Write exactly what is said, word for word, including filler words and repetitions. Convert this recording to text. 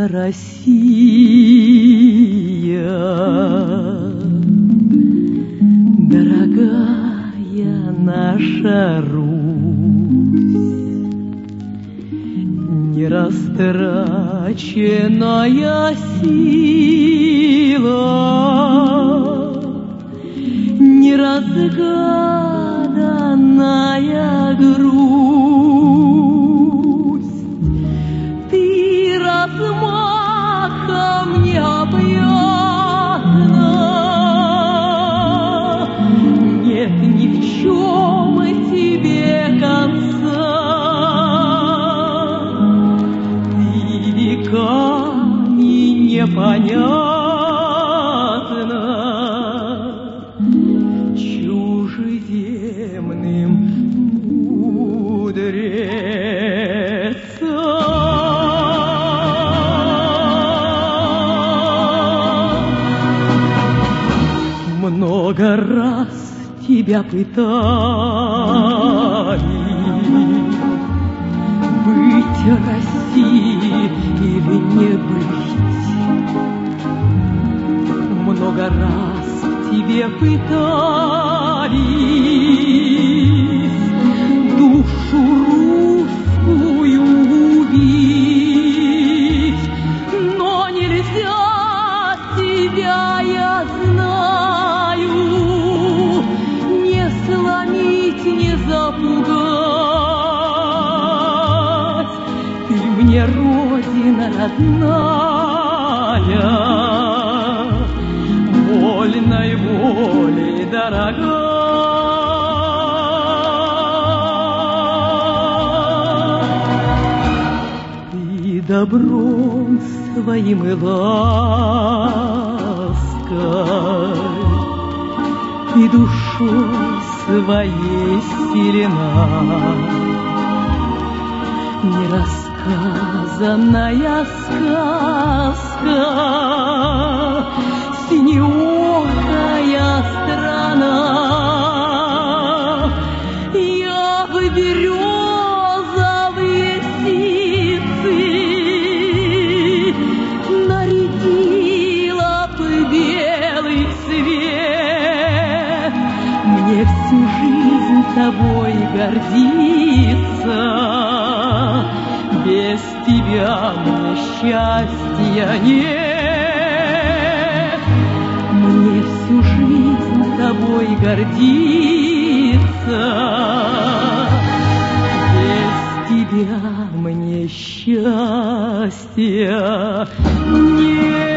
Россия, дорогая наша Русь, нерастраченная сила, неразгаданная грусть. Ты размахом необъятна, нет ни в чем тебе конца. Ты веками непонятна чужеземным мудрецам. Много раз тебя пытали быть Россией или не быть. Много раз тебе пытались душу русскую убить, но нельзя тебя, я знаю, не сломить, не запугать. Ты мне родина родная, вольной волей дорога. Ты добром своим и лаской, ты душой своей силена, нерассказанная сказка, синеокая страна. Я в березовые сицы нарядила бы белый цвет. Мне всю жизнь тобой гордиться, без тебя мне счастья нет. Мне всю жизнь тобой гордиться, без тебя мне счастья нет.